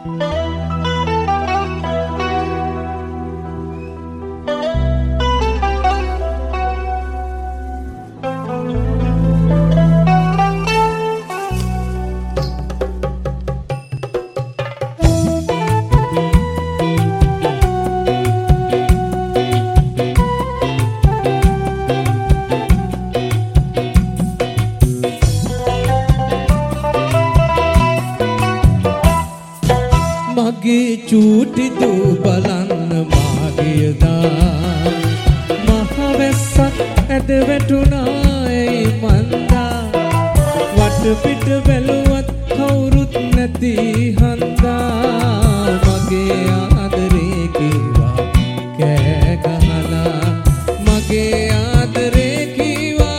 මගේ චූටි දූ බලන්න මාගියදා මහවැස්සක් ඇද වැටුණායි මන්දා වටපිට බැලුවත් කවුරුත් නැති හන්දා මගේ ආදරේ කීවා කෑ ගහලා මගේ ආදරේ කීවා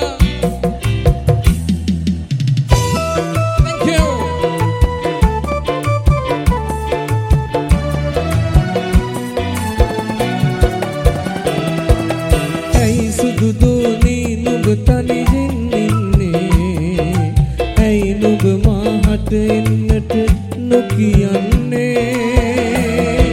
එන්නට නොකියන්නේ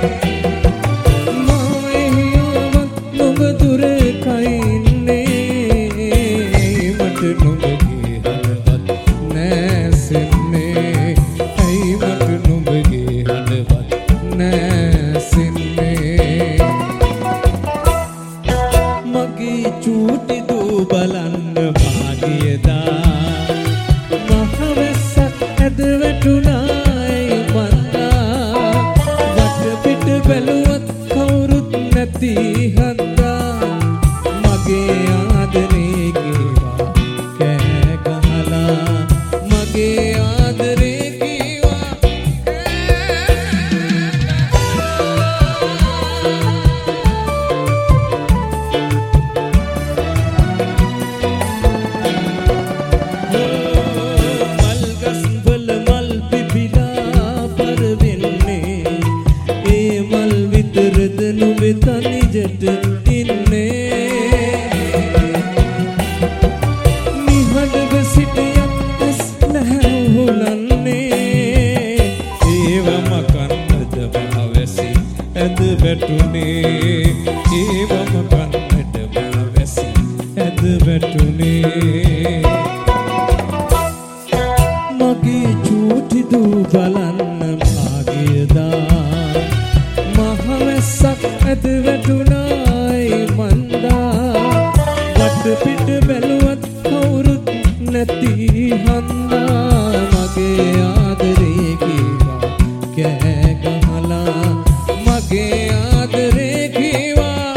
මා එහියවත් නොබ දුර කයින්නේ මට නොබගේ හදවත් නැසෙන්නේ ඇයි මට නොබගේ හදවත් නැසෙන්නේ මගේ චූටි දූ බලන්න මාගියදා වැටුණායි මන්දා වටපිට බැලුවත් කවුරුත් නැති හන්දා මගේ ආදරේ කීවා කෑ ගහලා මගේ ආදරේ කීවා තනිජට ඉන්නේ නිහඬව සිටියත් ඇස් නැහැ හුලන්නේ ඒවම කන්නද මහවැසි ඇද වැටුනේ ඒවම කන්නද මහවැසි ඇද වැටුනේ මගේ චූටි දූ බලන්න මාගියදා මහවැස්සක් ඇද වැටුණායි මන්දා වටපිට බැලුවත් කවුරුත් නැති හන්දා මගේ ආදරේ කීවා කෑ ගහලා මගේ ආදරේ කීවා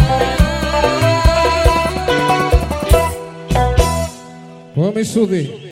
කොහොම සුදී